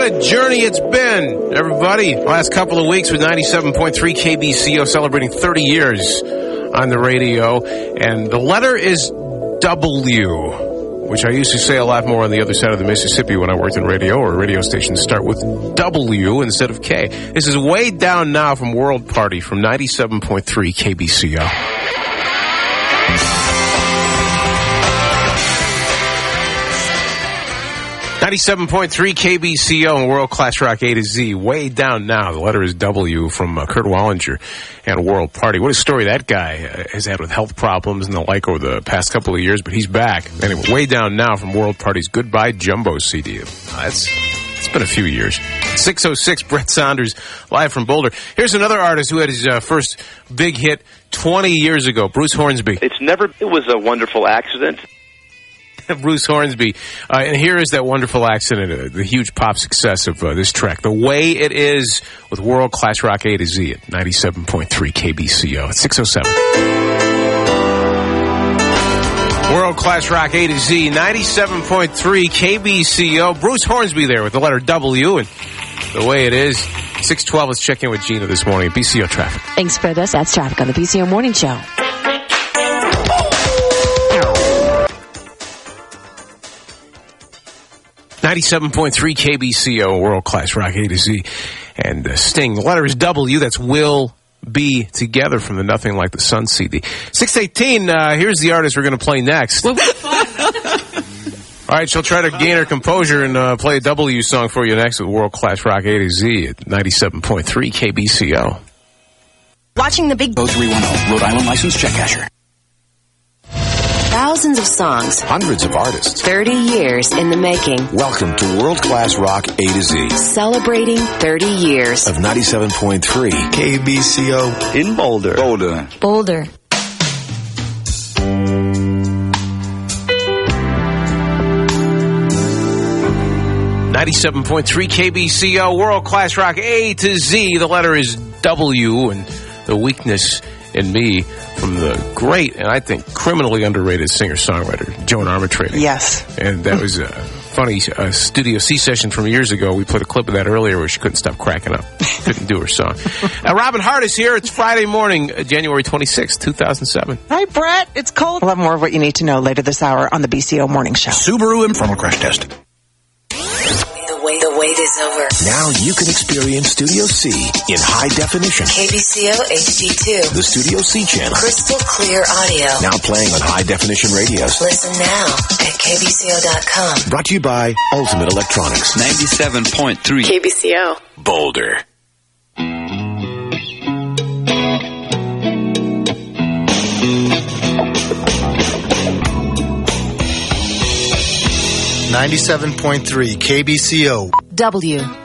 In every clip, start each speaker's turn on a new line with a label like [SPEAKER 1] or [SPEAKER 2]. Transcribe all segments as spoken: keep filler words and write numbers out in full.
[SPEAKER 1] a journey it's been, everybody. Last couple of weeks with ninety-seven point three K B C O celebrating thirty years on the radio. And the letter is W, which I used to say a lot more on the other side of the Mississippi when I worked in radio, or radio stations start with W instead of K. This is Way Down Now from World Party from ninety-seven point three K B C O. ninety-seven point three K B C O and World Class Rock A to Z. Way Down Now. The letter is W from uh, Kurt Wallinger and World Party. What a story that guy uh, has had with health problems and the like over the past couple of years, but he's back. Anyway, Way Down Now from World Party's Goodbye Jumbo C D. Uh, that's, it's been a few years. six oh six, Brett Saunders, live from Boulder. Here's another artist who had his uh, first big hit twenty years ago, Bruce Hornsby.
[SPEAKER 2] It's never, it was a wonderful accident.
[SPEAKER 1] Bruce Hornsby. Uh, and here is that wonderful accident, uh, the huge pop success of uh, this track, The Way It Is, with World Class Rock A to Z at ninety-seven point three K B C O. It's six oh seven. World Class Rock A to Z, ninety-seven point three K B C O. Bruce Hornsby there with the letter W and The Way It Is. six twelve, let's check in with Gina this morning at B C O Traffic.
[SPEAKER 3] Thanks, Fred. That's traffic on the B C O Morning Show.
[SPEAKER 1] ninety-seven point three K B C O, World Class Rock A to Z, and uh, Sting. The letter is W. That's Will Be Together from the Nothing Like the Sun C D. six eighteen, uh, here's the artist we're going to play next. All right, she'll try to gain her composure and uh, play a W song for you next with World Class Rock A to Z at ninety-seven point three K B C O.
[SPEAKER 4] Watching the big
[SPEAKER 5] oh three one oh, Rhode Island licensed check casher.
[SPEAKER 4] Thousands of songs.
[SPEAKER 6] Hundreds of artists.
[SPEAKER 4] thirty years in the making.
[SPEAKER 6] Welcome to World Class Rock A to Z.
[SPEAKER 4] Celebrating thirty years.
[SPEAKER 6] Of ninety-seven point three K B C O.
[SPEAKER 2] In Boulder.
[SPEAKER 5] Boulder.
[SPEAKER 4] Boulder.
[SPEAKER 1] ninety-seven point three K B C O, World Class Rock A to Z. The letter is W, and the weakness in me from the great and I think criminally underrated singer-songwriter Joan Armatrading.
[SPEAKER 7] Yes.
[SPEAKER 1] And that was a funny uh, Studio C session from years ago. We played a clip of that earlier where she couldn't stop cracking up. Couldn't do her song. uh, Robin Hart is here. It's Friday morning, uh, January twenty-sixth, two thousand seven.
[SPEAKER 7] Hi, Brett. It's cold. We'll have more of what you need to know later this hour on the B C O Morning Show.
[SPEAKER 5] Subaru Infernal Crash Test.
[SPEAKER 4] The wait, the wait is over.
[SPEAKER 6] Now you can experience Studio C in high definition.
[SPEAKER 4] K B C O H D two.
[SPEAKER 6] The Studio C channel.
[SPEAKER 4] Crystal clear audio.
[SPEAKER 6] Now playing on high definition radios.
[SPEAKER 4] Listen now at K B C O dot com.
[SPEAKER 6] Brought to you by Ultimate Electronics.
[SPEAKER 5] ninety-seven point three
[SPEAKER 4] K B C O.
[SPEAKER 6] Boulder.
[SPEAKER 8] ninety-seven point three K B C O.
[SPEAKER 4] W.
[SPEAKER 8] Wake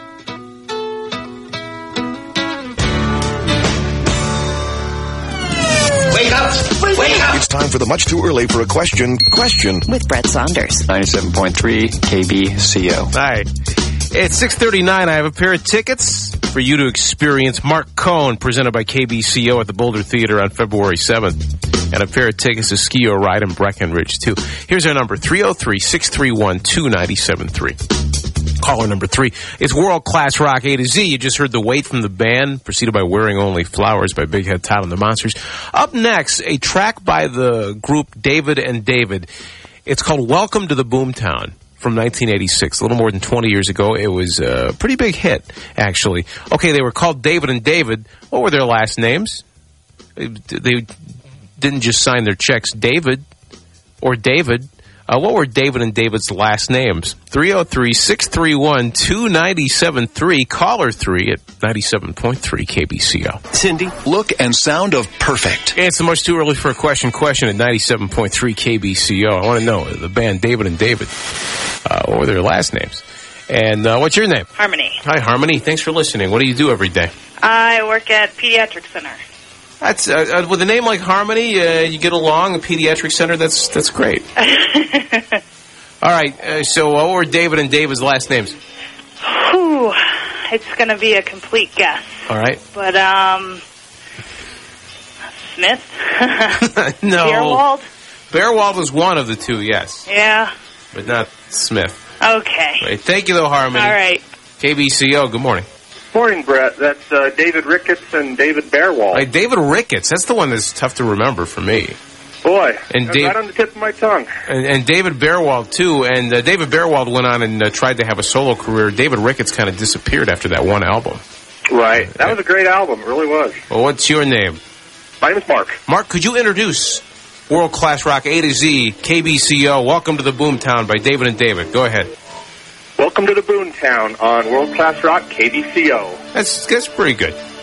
[SPEAKER 6] up! Wake up! It's time for the much too early for a question. Question.
[SPEAKER 4] With Brett Saunders.
[SPEAKER 2] ninety-seven point three K B C O.
[SPEAKER 1] All right. It's six thirty-nine. I have a pair of tickets for you to experience Mark Cohn, presented by K B C O at the Boulder Theater on February seventh. And a pair of tickets to Ski-O Ride in Breckenridge, too. Here's our number, three oh three, six three one, two nine seven three. Caller number three. It's World Class Rock A to Z. You just heard The Wait from the band, preceded by Wearing Only Flowers by Big Head Todd and the Monsters. Up next, a track by the group David and David. It's called Welcome to the Boomtown from nineteen eighty-six, a little more than twenty years ago. It was a pretty big hit, actually. Okay, they were called David and David. What were their last names? They didn't just sign their checks David or David. Uh, what were David and David's last names? three oh three, six three one, two nine seven three. Caller three at ninety-seven point three K B C O.
[SPEAKER 5] Cindy, look and sound of perfect.
[SPEAKER 1] It's much too early for a question. Question at ninety-seven point three K B C O. I want to know the band David and David. Uh, what were their last names? And uh, what's your name?
[SPEAKER 9] Harmony.
[SPEAKER 1] Hi, Harmony. Thanks for listening. What do you do every day?
[SPEAKER 9] I work at Pediatric Center.
[SPEAKER 1] That's uh, uh, with a name like Harmony, uh, you get along. A pediatric center, that's that's great. All right, uh, so what were David and David's last names?
[SPEAKER 9] Whew, it's going to be a complete guess.
[SPEAKER 1] All right,
[SPEAKER 9] but um, Smith.
[SPEAKER 1] No,
[SPEAKER 9] Beerwald.
[SPEAKER 1] Beerwald was one of the two, yes.
[SPEAKER 9] Yeah,
[SPEAKER 1] but not Smith.
[SPEAKER 9] Okay.
[SPEAKER 1] Right. Thank you, though, Harmony.
[SPEAKER 9] All right.
[SPEAKER 1] K B C O, good morning.
[SPEAKER 10] Morning, Brett. That's uh, David Ricketts and David Bearwald.
[SPEAKER 1] Right, David Ricketts. That's the one that's tough to remember for me.
[SPEAKER 10] Boy,
[SPEAKER 1] and
[SPEAKER 10] that's
[SPEAKER 1] Dave,
[SPEAKER 10] right on the tip of my tongue.
[SPEAKER 1] And, and David Bearwald, too. And uh, David Bearwald went on and uh, tried to have a solo career. David Ricketts kind of disappeared after that one album.
[SPEAKER 10] Right. That was a great album. It really was.
[SPEAKER 1] Well, what's your name?
[SPEAKER 10] My name is Mark.
[SPEAKER 1] Mark, could you introduce World Class Rock A to Z, K B C O, Welcome to the Boomtown by David and David. Go ahead.
[SPEAKER 10] Welcome to the Boomtown on World Class Rock K B C O.
[SPEAKER 1] That's, that's pretty good.